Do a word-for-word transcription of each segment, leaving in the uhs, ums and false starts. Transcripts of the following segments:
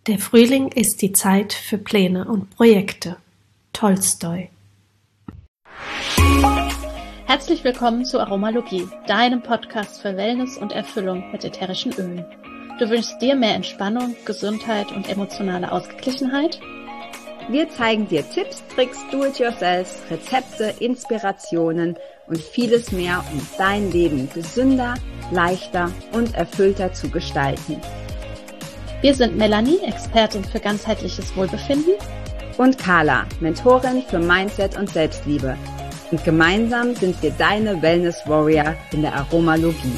Der Frühling ist die Zeit für Pläne und Projekte. Tolstoi. Herzlich willkommen zu Aromalogie, deinem Podcast für Wellness und Erfüllung mit ätherischen Ölen. Du wünschst dir mehr Entspannung, Gesundheit und emotionale Ausgeglichenheit? Wir zeigen dir Tipps, Tricks, Do-it-yourself, Rezepte, Inspirationen und vieles mehr, um dein Leben gesünder, leichter und erfüllter zu gestalten. Wir sind Melanie, Expertin für ganzheitliches Wohlbefinden, und Carla, Mentorin für Mindset und Selbstliebe. Und gemeinsam sind wir deine Wellness Warrior in der Aromalogie.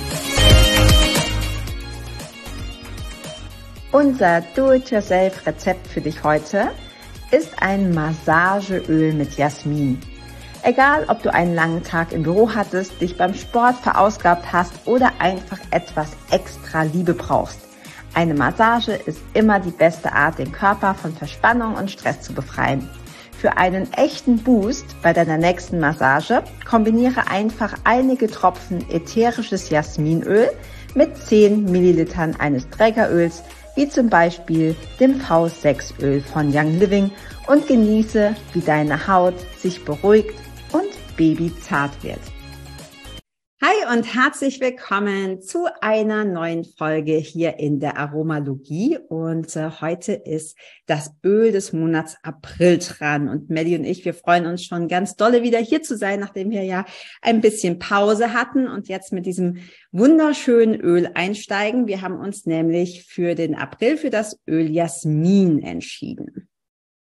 Unser Do-it-yourself-Rezept für dich heute ist ein Massageöl mit Jasmin. Egal, ob du einen langen Tag im Büro hattest, dich beim Sport verausgabt hast oder einfach etwas extra Liebe brauchst. Eine Massage ist immer die beste Art, den Körper von Verspannung und Stress zu befreien. Für einen echten Boost bei deiner nächsten Massage kombiniere einfach einige Tropfen ätherisches Jasminöl mit zehn Millilitern eines Trägeröls, wie zum Beispiel dem V sechs Öl von Young Living, und genieße, wie deine Haut sich beruhigt und babyzart wird. Hi und herzlich willkommen zu einer neuen Folge hier in der Aromalogie, und äh, heute ist das Öl des Monats April dran, und Melli und ich, wir freuen uns schon ganz dolle wieder hier zu sein, nachdem wir ja ein bisschen Pause hatten und jetzt mit diesem wunderschönen Öl einsteigen. Wir haben uns nämlich für den April für das Öl Jasmin entschieden.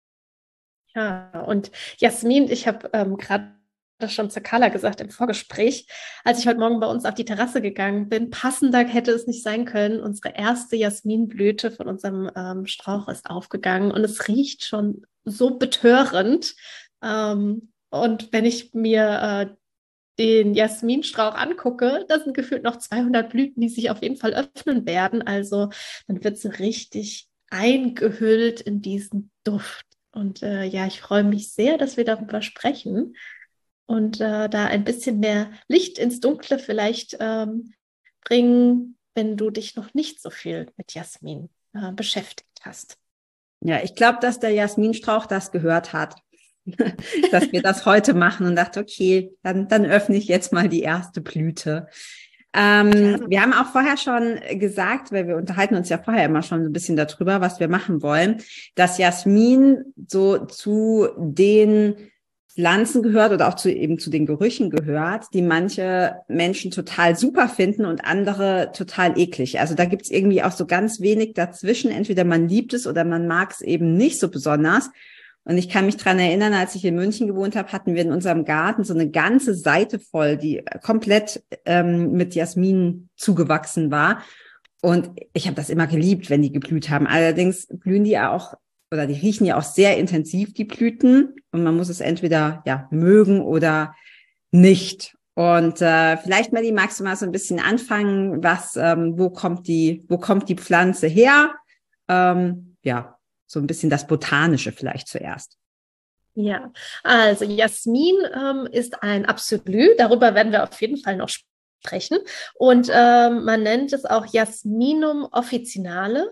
Ja, und Jasmin, ich habe ähm, gerade das schon zu Carla gesagt im Vorgespräch, als ich heute Morgen bei uns auf die Terrasse gegangen bin. Passender hätte es nicht sein können. Unsere erste Jasminblüte von unserem ähm, Strauch ist aufgegangen und es riecht schon so betörend. Ähm, und wenn ich mir äh, den Jasminstrauch angucke, das sind gefühlt noch zweihundert Blüten, die sich auf jeden Fall öffnen werden. Also dann wird sie richtig eingehüllt in diesen Duft. Und äh, ja, ich freue mich sehr, dass wir darüber sprechen. Und äh, da ein bisschen mehr Licht ins Dunkle vielleicht ähm, bringen, wenn du dich noch nicht so viel mit Jasmin äh, beschäftigt hast. Ja, ich glaube, dass der Jasminstrauch das gehört hat, dass wir das heute machen, und dachte, okay, dann, dann öffne ich jetzt mal die erste Blüte. Ähm, ja. Wir haben auch vorher schon gesagt, weil wir unterhalten uns ja vorher immer schon so ein bisschen darüber, was wir machen wollen, dass Jasmin so zu den Pflanzen gehört oder auch zu eben zu den Gerüchen gehört, die manche Menschen total super finden und andere total eklig. Also da gibt's irgendwie auch so ganz wenig dazwischen. Entweder man liebt es oder man mag es eben nicht so besonders. Und ich kann mich dran erinnern, als ich in München gewohnt habe, hatten wir in unserem Garten so eine ganze Seite voll, die komplett ähm, mit Jasmin zugewachsen war. Und ich habe das immer geliebt, wenn die geblüht haben. Allerdings blühen die ja auch, oder die riechen ja auch sehr intensiv, die Blüten. Und man muss es entweder ja mögen oder nicht. Und äh, vielleicht, Melli, magst du mal so ein bisschen anfangen, was, ähm, wo kommt die, wo kommt die Pflanze her? Ähm, ja, so ein bisschen das Botanische vielleicht zuerst. Ja, also Jasmin ähm, ist ein Absolut. Darüber werden wir auf jeden Fall noch sprechen. Und ähm, man nennt es auch Jasminum officinale.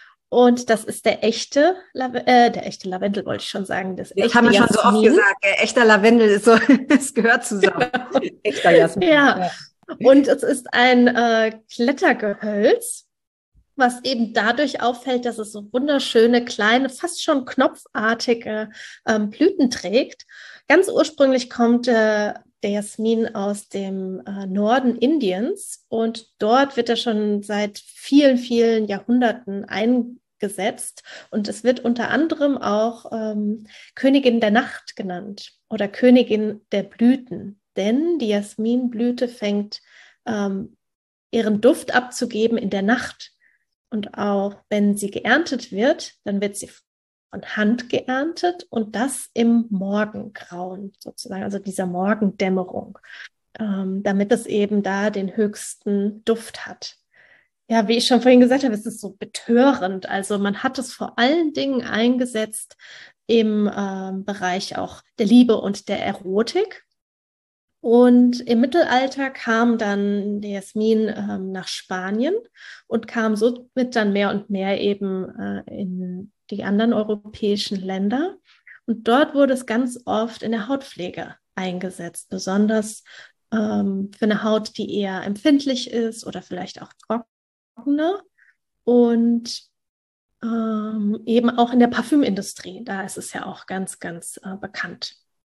Und das ist der echte, Lave- äh, der echte Lavendel, wollte ich schon sagen. Das, das echte haben wir Jasmin. schon so oft gesagt. Äh, echter Lavendel ist so, es gehört zusammen. Echter Jasmin. Ja. Ja. Und es ist ein äh, Klettergehölz, was eben dadurch auffällt, dass es so wunderschöne, kleine, fast schon knopfartige ähm, Blüten trägt. Ganz ursprünglich kommt äh, der Jasmin aus dem äh, Norden Indiens, und dort wird er schon seit vielen, vielen Jahrhunderten eingesetzt, und es wird unter anderem auch ähm, Königin der Nacht genannt oder Königin der Blüten, denn die Jasminblüte fängt ähm, ihren Duft abzugeben in der Nacht, und auch wenn sie geerntet wird, dann wird sie von Hand geerntet, und das im Morgengrauen sozusagen, also dieser Morgendämmerung, ähm, damit es eben da den höchsten Duft hat. Ja, wie ich schon vorhin gesagt habe, es ist so betörend. Also man hat es vor allen Dingen eingesetzt im ähm, Bereich auch der Liebe und der Erotik. Und im Mittelalter kam dann der Jasmin ähm, nach Spanien und kam somit dann mehr und mehr eben äh, in die anderen europäischen Länder. Und dort wurde es ganz oft in der Hautpflege eingesetzt, besonders ähm, für eine Haut, die eher empfindlich ist oder vielleicht auch trockener. Und ähm, eben auch in der Parfümindustrie, da ist es ja auch ganz, ganz äh, bekannt.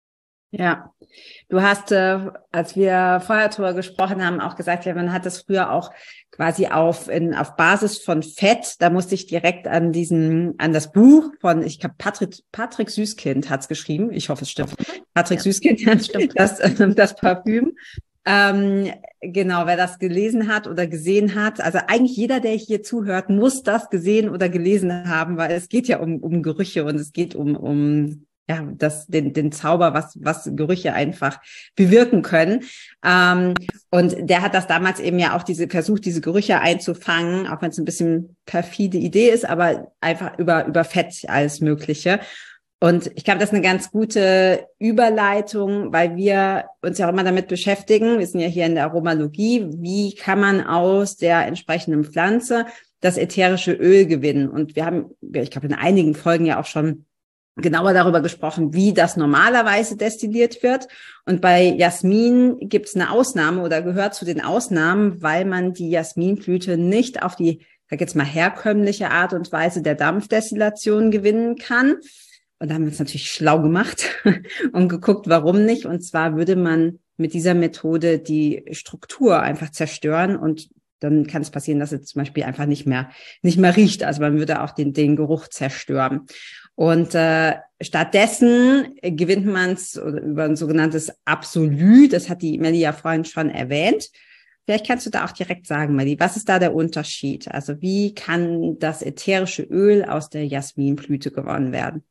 Ja, du hast, äh, als wir vorher darüber gesprochen haben, auch gesagt, ja, man hat das früher auch quasi auf in, auf Basis von Fett. Da musste ich direkt an diesen, an das Buch von, ich glaube, Patrick, Patrick Süßkind hat's geschrieben. Ich hoffe, es stimmt. Patrick ja, Süßkind hat stimmt. das, äh, das Parfüm. Ähm, genau, wer das gelesen hat oder gesehen hat, also eigentlich jeder, der hier zuhört, muss das gesehen oder gelesen haben, weil es geht ja um, um Gerüche und es geht um, um ja, das, den, den Zauber, was, was Gerüche einfach bewirken können. Ähm, und der hat das damals eben ja auch diese, versucht, diese Gerüche einzufangen, auch wenn es ein bisschen perfide Idee ist, aber einfach über, über Fett alles Mögliche. Und ich glaube, das ist eine ganz gute Überleitung, weil wir uns ja auch immer damit beschäftigen. Wir sind ja hier in der Aromalogie. Wie kann man aus der entsprechenden Pflanze das ätherische Öl gewinnen? Und wir haben, ich glaube, in einigen Folgen ja auch schon genauer darüber gesprochen, wie das normalerweise destilliert wird. Und bei Jasmin gibt es eine Ausnahme oder gehört zu den Ausnahmen, weil man die Jasminblüte nicht auf die, sag jetzt mal, herkömmliche Art und Weise der Dampfdestillation gewinnen kann. Und da haben wir uns natürlich schlau gemacht und geguckt, warum nicht. Und zwar würde man mit dieser Methode die Struktur einfach zerstören und dann kann es passieren, dass es zum Beispiel einfach nicht mehr nicht mehr riecht. Also man würde auch den den Geruch zerstören. Und äh, stattdessen gewinnt man es über ein sogenanntes Absolut. Das hat die Melli ja vorhin schon erwähnt. Vielleicht kannst du da auch direkt sagen, Melli, was ist da der Unterschied? Also wie kann das ätherische Öl aus der Jasminblüte gewonnen werden?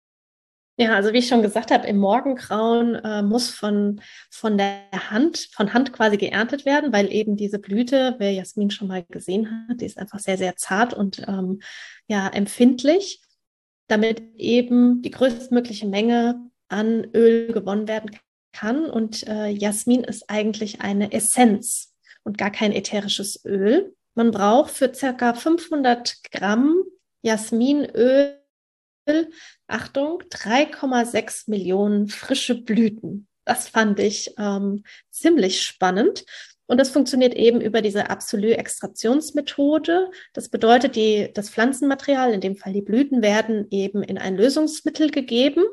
Ja, also wie ich schon gesagt habe, im Morgengrauen äh, muss von, von der Hand, von Hand quasi geerntet werden, weil eben diese Blüte, wer Jasmin schon mal gesehen hat, die ist einfach sehr, sehr zart und ähm, ja, empfindlich, damit eben die größtmögliche Menge an Öl gewonnen werden kann. Und äh, Jasmin ist eigentlich eine Essenz und gar kein ätherisches Öl. Man braucht für circa fünfhundert Gramm Jasminöl, Achtung, drei Komma sechs Millionen frische Blüten. Das fand ich ähm, ziemlich spannend. Und das funktioniert eben über diese Absolut-Extraktionsmethode. Das bedeutet, die, das Pflanzenmaterial, in dem Fall die Blüten, werden eben in ein Lösungsmittel gegeben.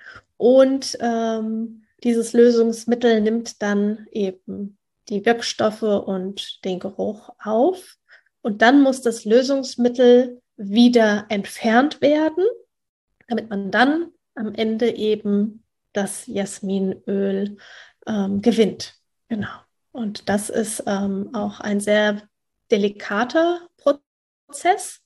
Und ähm, dieses Lösungsmittel nimmt dann eben die Wirkstoffe und den Geruch auf. Und dann muss das Lösungsmittel wieder entfernt werden, damit man dann am Ende eben das Jasminöl ähm, gewinnt. Genau. Und das ist ähm, auch ein sehr delikater Prozess.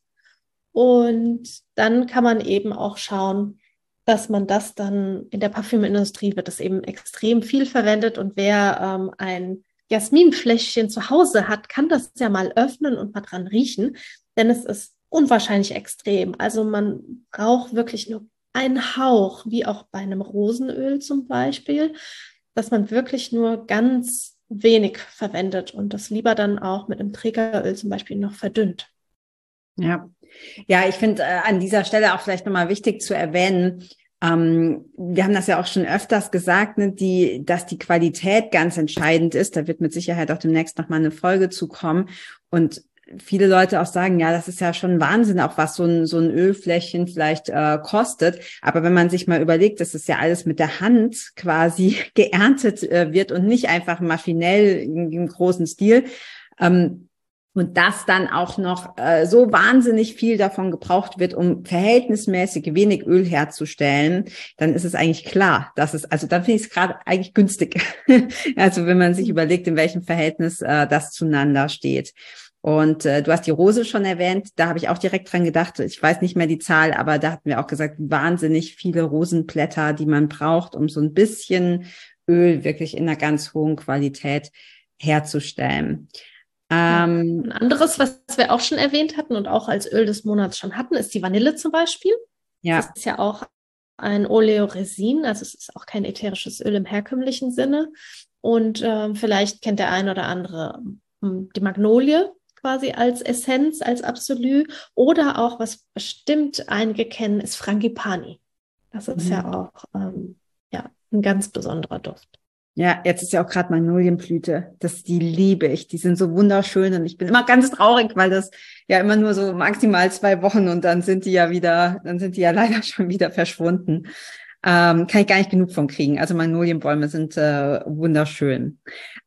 Und dann kann man eben auch schauen, dass man das dann in der Parfümindustrie wird das eben extrem viel verwendet. Und wer ähm, ein Jasminfläschchen zu Hause hat, kann das ja mal öffnen und mal dran riechen, denn es ist unwahrscheinlich extrem. Also man braucht wirklich nur einen Hauch, wie auch bei einem Rosenöl zum Beispiel, dass man wirklich nur ganz wenig verwendet und das lieber dann auch mit einem Trägeröl zum Beispiel noch verdünnt. Ja, ja, ich finde äh, an dieser Stelle auch vielleicht nochmal wichtig zu erwähnen, ähm, wir haben das ja auch schon öfters gesagt, ne, die, dass die Qualität ganz entscheidend ist. Da wird mit Sicherheit auch demnächst nochmal eine Folge zukommen. Und viele Leute auch sagen, ja, das ist ja schon Wahnsinn, auch was so ein, so ein Ölfläschchen vielleicht äh, kostet. Aber wenn man sich mal überlegt, dass es ja alles mit der Hand quasi geerntet äh, wird und nicht einfach maschinell in, im großen Stil, ähm, und das dann auch noch äh, so wahnsinnig viel davon gebraucht wird, um verhältnismäßig wenig Öl herzustellen, dann ist es eigentlich klar, dass es, also dann finde ich es gerade eigentlich günstig. Also wenn man sich überlegt, in welchem Verhältnis äh, das zueinander steht. Und äh, du hast die Rose schon erwähnt, da habe ich auch direkt dran gedacht, ich weiß nicht mehr die Zahl, aber da hatten wir auch gesagt, wahnsinnig viele Rosenblätter, die man braucht, um so ein bisschen Öl wirklich in einer ganz hohen Qualität herzustellen. Ähm, Ein anderes, was wir auch schon erwähnt hatten und auch als Öl des Monats schon hatten, ist die Vanille zum Beispiel. Ja. Das ist ja auch ein Oleoresin, also es ist auch kein ätherisches Öl im herkömmlichen Sinne. Und ähm, vielleicht kennt der ein oder andere ähm, die Magnolie quasi als Essenz, als Absolut. Oder auch, was bestimmt einige kennen, ist Frangipani. Das ist mhm. ja auch ähm, ja, ein ganz besonderer Duft. Ja, jetzt ist ja auch gerade Magnolienblüte. Das, die liebe ich. Die sind so wunderschön und ich bin immer ganz traurig, weil das ja immer nur so maximal zwei Wochen und dann sind die ja wieder, dann sind die ja leider schon wieder verschwunden. Ähm, kann ich gar nicht genug von kriegen. Also Magnolienbäume sind äh, wunderschön.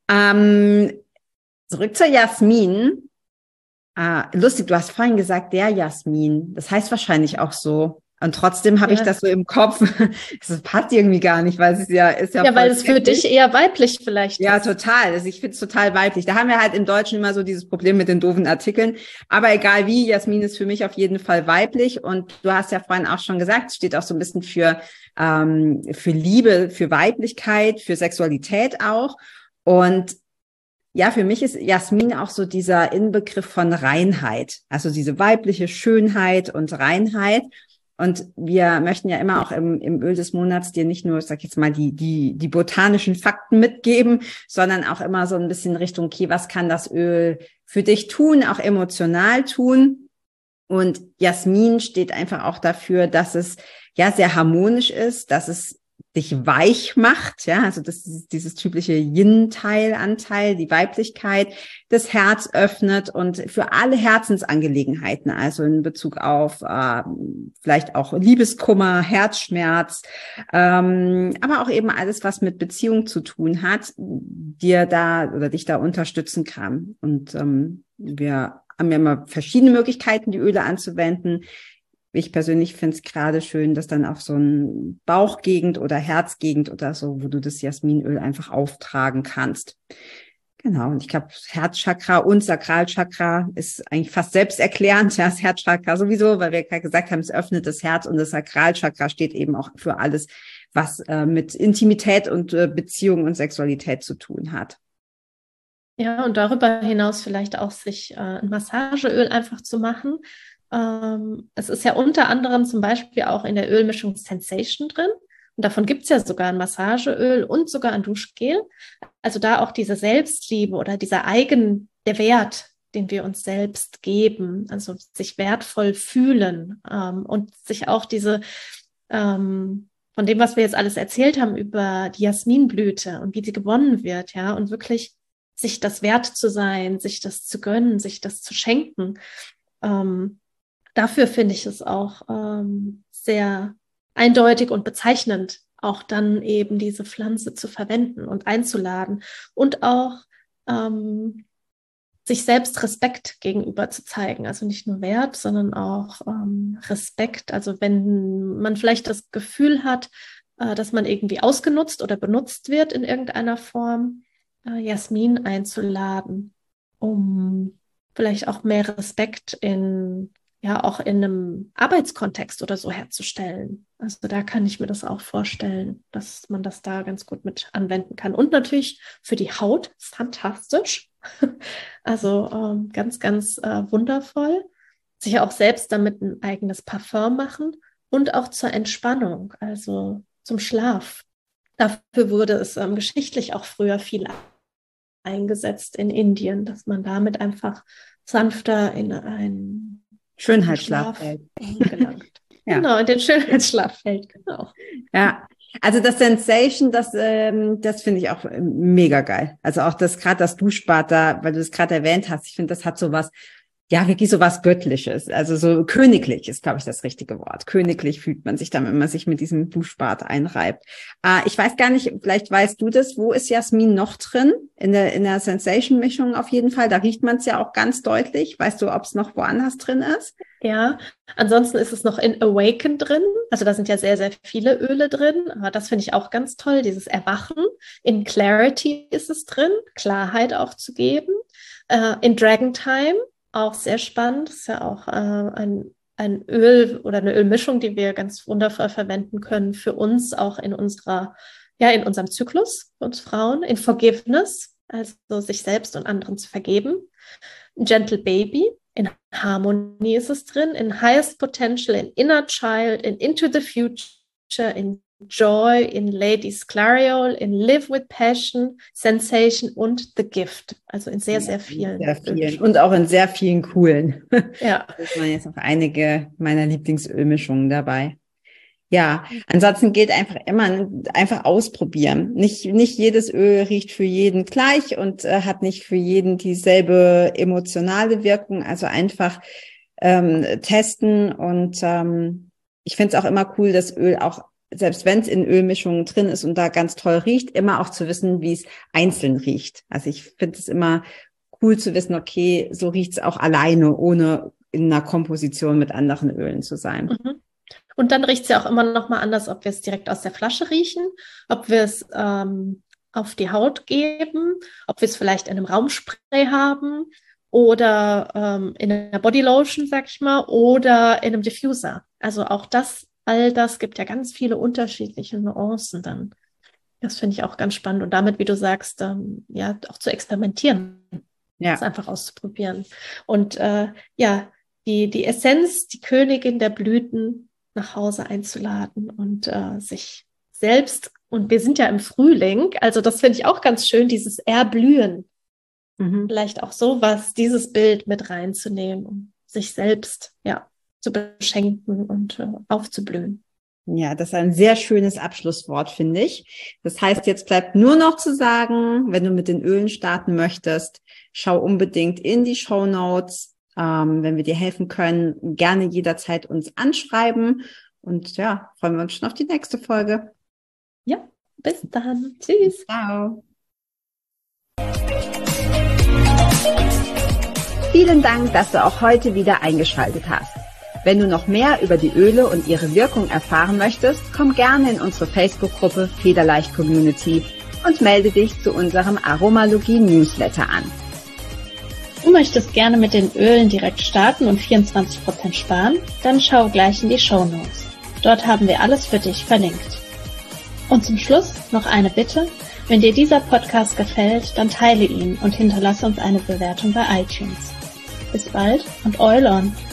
Ähm, zurück zur Jasmin. Äh, lustig, du hast vorhin gesagt, der Jasmin. Das heißt wahrscheinlich auch so. Und trotzdem habe ja. ich das so im Kopf. Das passt irgendwie gar nicht, weil es ist ja ist ja Ja, weil es für dich eher weiblich vielleicht ja, ist. Ja, total. Also ich finde es total weiblich. Da haben wir halt im Deutschen immer so dieses Problem mit den doofen Artikeln. Aber egal wie, Jasmin ist für mich auf jeden Fall weiblich. Und du hast ja vorhin auch schon gesagt, es steht auch so ein bisschen für ähm, für Liebe, für Weiblichkeit, für Sexualität auch. Und ja, für mich ist Jasmin auch so dieser Inbegriff von Reinheit. Also diese weibliche Schönheit und Reinheit. Und wir möchten ja immer auch im, im Öl des Monats dir nicht nur, sag ich jetzt mal, die, die, die botanischen Fakten mitgeben, sondern auch immer so ein bisschen Richtung, okay, was kann das Öl für dich tun, auch emotional tun? Und Jasmin steht einfach auch dafür, dass es ja sehr harmonisch ist, dass es dich weich macht, ja, also das ist dieses typische Yin-Teil-Anteil, die Weiblichkeit, das Herz öffnet und für alle Herzensangelegenheiten, also in Bezug auf äh, vielleicht auch Liebeskummer, Herzschmerz, ähm, aber auch eben alles, was mit Beziehung zu tun hat, dir da oder dich da unterstützen kann. Und ähm, wir haben ja immer verschiedene Möglichkeiten, die Öle anzuwenden. Ich persönlich finde es gerade schön, dass dann auf so ein Bauchgegend oder Herzgegend oder so, wo du das Jasminöl einfach auftragen kannst. Genau, und ich glaube, Herzchakra und Sakralchakra ist eigentlich fast selbsterklärend. Ja, das Herzchakra sowieso, weil wir gerade gesagt haben, es öffnet das Herz und das Sakralchakra steht eben auch für alles, was äh, mit Intimität und äh, Beziehung und Sexualität zu tun hat. Ja, und darüber hinaus vielleicht auch sich äh, ein Massageöl einfach zu machen. Ähm, es ist ja unter anderem zum Beispiel auch in der Ölmischung Sensation drin. Und davon gibt es ja sogar ein Massageöl und sogar ein Duschgel. Also da auch diese Selbstliebe oder dieser Eigen, der Wert, den wir uns selbst geben, also sich wertvoll fühlen ähm, und sich auch diese, ähm, von dem, was wir jetzt alles erzählt haben über die Jasminblüte und wie sie gewonnen wird, ja, und wirklich sich das wert zu sein, sich das zu gönnen, sich das zu schenken. Ähm, dafür finde ich es auch ähm, sehr eindeutig und bezeichnend, auch dann eben diese Pflanze zu verwenden und einzuladen und auch ähm, sich selbst Respekt gegenüber zu zeigen. Also nicht nur Wert, sondern auch ähm, Respekt. Also wenn man vielleicht das Gefühl hat, äh, dass man irgendwie ausgenutzt oder benutzt wird in irgendeiner Form, äh, Jasmin einzuladen, um vielleicht auch mehr Respekt in ja auch in einem Arbeitskontext oder so herzustellen. Also da kann ich mir das auch vorstellen, dass man das da ganz gut mit anwenden kann. Und natürlich für die Haut fantastisch. Also ähm, ganz, ganz äh, wundervoll. Sich auch selbst damit ein eigenes Parfum machen und auch zur Entspannung, also zum Schlaf. Dafür wurde es ähm, geschichtlich auch früher viel eingesetzt in Indien, dass man damit einfach sanfter in ein Schönheitsschlaf fällt. Gelangt. Ja. Genau, in den Schönheitsschlaf fällt, genau. Ja, also das Sensation, das ähm, das finde ich auch mega geil. Also auch das gerade das Duschbad da, weil du es gerade erwähnt hast, ich finde, das hat sowas, ja, wirklich so was Göttliches, also so königlich ist, glaube ich, das richtige Wort. Königlich fühlt man sich dann, wenn man sich mit diesem Duschbad einreibt. Äh, ich weiß gar nicht, vielleicht weißt du das, wo ist Jasmin noch drin? In der in der Sensation-Mischung auf jeden Fall, da riecht man es ja auch ganz deutlich. Weißt du, ob es noch woanders drin ist? Ja, ansonsten ist es noch in Awaken drin. Also da sind ja sehr, sehr viele Öle drin, aber das finde ich auch ganz toll, dieses Erwachen. In Clarity ist es drin, Klarheit auch zu geben. Äh, in Dragon Time auch sehr spannend. Das ist ja auch äh, ein, ein Öl oder eine Ölmischung, die wir ganz wundervoll verwenden können für uns, auch in unserer, ja, in unserem Zyklus, für uns Frauen. In Forgiveness, also sich selbst und anderen zu vergeben. Gentle Baby, in Harmonie ist es drin. In Highest Potential, in Inner Child, in Into the Future, in Joy, in Ladies Clariol, in Live with Passion, Sensation und The Gift. Also in sehr, ja, sehr vielen. Sehr vielen. Und auch in sehr vielen coolen. Ja. Da sind jetzt noch einige meiner Lieblingsölmischungen dabei. Ja, ansonsten gilt einfach immer, einfach ausprobieren. Nicht, nicht jedes Öl riecht für jeden gleich und äh, hat nicht für jeden dieselbe emotionale Wirkung. Also einfach ähm, testen und ähm, ich finde es auch immer cool, das Öl auch, selbst wenn es in Ölmischungen drin ist und da ganz toll riecht, immer auch zu wissen, wie es einzeln riecht. Also ich finde es immer cool zu wissen, okay, so riecht es auch alleine, ohne in einer Komposition mit anderen Ölen zu sein. Mhm. Und dann riecht es ja auch immer noch mal anders, ob wir es direkt aus der Flasche riechen, ob wir es ähm, auf die Haut geben, ob wir es vielleicht in einem Raumspray haben oder ähm, in einer Bodylotion, sag ich mal, oder in einem Diffuser. Also auch das, all das gibt ja ganz viele unterschiedliche Nuancen dann. Das finde ich auch ganz spannend. Und damit, wie du sagst, ähm, ja, auch zu experimentieren. Ja. Das einfach auszuprobieren. Und äh, ja, die, die Essenz, die Königin der Blüten, nach Hause einzuladen und äh, sich selbst, und wir sind ja im Frühling, also das finde ich auch ganz schön, dieses Erblühen, mhm. vielleicht auch sowas, dieses Bild mit reinzunehmen, um sich selbst ja zu beschenken und äh, aufzublühen. Ja, das ist ein sehr schönes Abschlusswort, finde ich. Das heißt, jetzt bleibt nur noch zu sagen, wenn du mit den Ölen starten möchtest, schau unbedingt in die Shownotes. Ähm, wenn wir dir helfen können, gerne jederzeit uns anschreiben. Und ja, freuen wir uns schon auf die nächste Folge. Ja, bis dann. Tschüss. Ciao. Vielen Dank, dass du auch heute wieder eingeschaltet hast. Wenn du noch mehr über die Öle und ihre Wirkung erfahren möchtest, komm gerne in unsere Facebook-Gruppe Federleicht Community und melde dich zu unserem Aromalogie-Newsletter an. Du möchtest gerne mit den Ölen direkt starten und vierundzwanzig Prozent sparen? Dann schau gleich in die Shownotes. Dort haben wir alles für dich verlinkt. Und zum Schluss noch eine Bitte. Wenn dir dieser Podcast gefällt, dann teile ihn und hinterlasse uns eine Bewertung bei iTunes. Bis bald und Eulon!